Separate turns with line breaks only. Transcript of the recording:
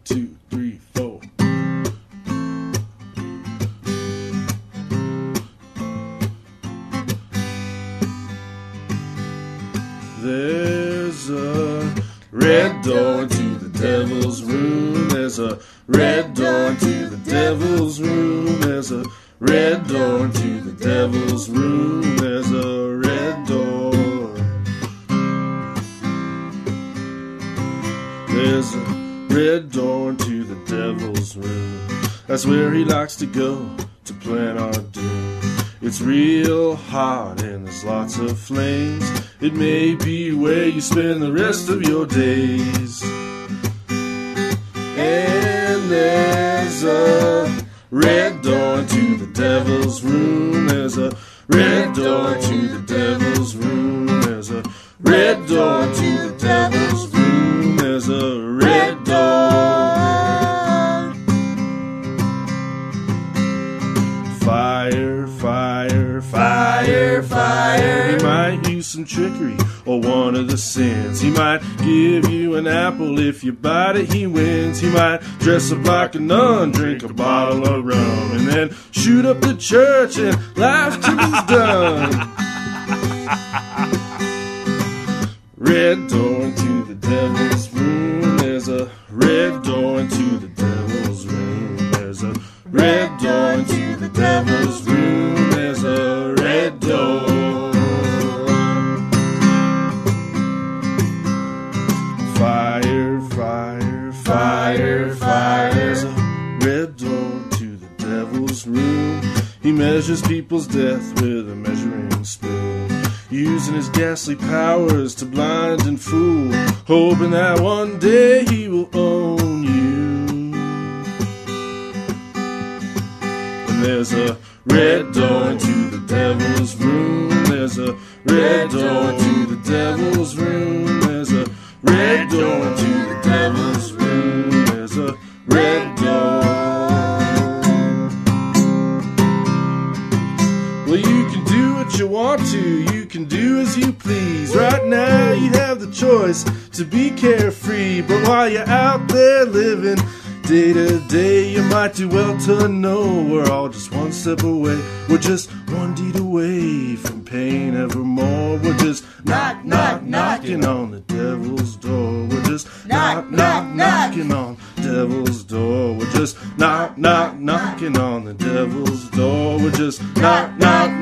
2, 3, 4. There's a red door into the devil's room. There's a red door into the devil's room. There's a red door into the devil's room. There's a red door. There's a red door into the devil's room. That's where he likes to go to plan our doom. It's real hot and there's lots of flames. It may be where you spend the rest of your days. And there's a red door into the devil's room. There's a red door into the devil's room. There's a red door into the devil's room. There's a red door. Fire, fire, fire, fire. He might use some trickery or one of the sins. He might give you an apple. If you bite it, he wins. He might dress up like a nun, drink a bottle of rum, and then shoot up the church and life till he's done. Red door into the devil's room. There's a red door into the devil's room. There's a red door into the devil's room. There's a red door. Fire, fire, fire, fire. There's a red door to the devil's room. He measures people's death with a measuring spoon, using his ghastly powers to blind and fool, hoping that one day he will own you. And there's a red door into the devil's room. There's a red door into the devil's room. There's a red door into the devil's room. There's a red door. Well, you can do what you want to. You can do as you please. Right now you have the choice to be carefree. But while you're out there living day to day, you might do well to know we're all just one step away. We're just one deed away from pain evermore. We're just knocking on the devil's door. We're just knocking on the devil's door. We're just knocking on the devil's door. We're just knocking